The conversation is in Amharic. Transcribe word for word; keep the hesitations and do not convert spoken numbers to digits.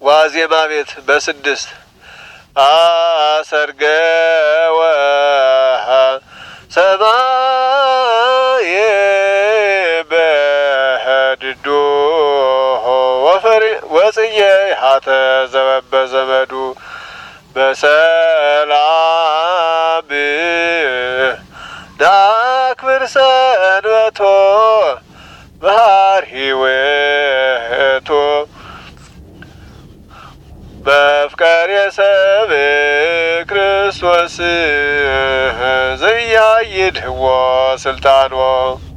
ዋዜማ ቤት በስድስት አሰርገወ ሰማይ በህድዶ ወፈሪ ወጽየ ሀተ ዘበበ ዘመዱ በሰላም ዳክብር ሰንበቶ ባህር ሕይወቶ በፍቅር የሰብ ክርስቶስ ዘያይድህዎ ስልጣኖ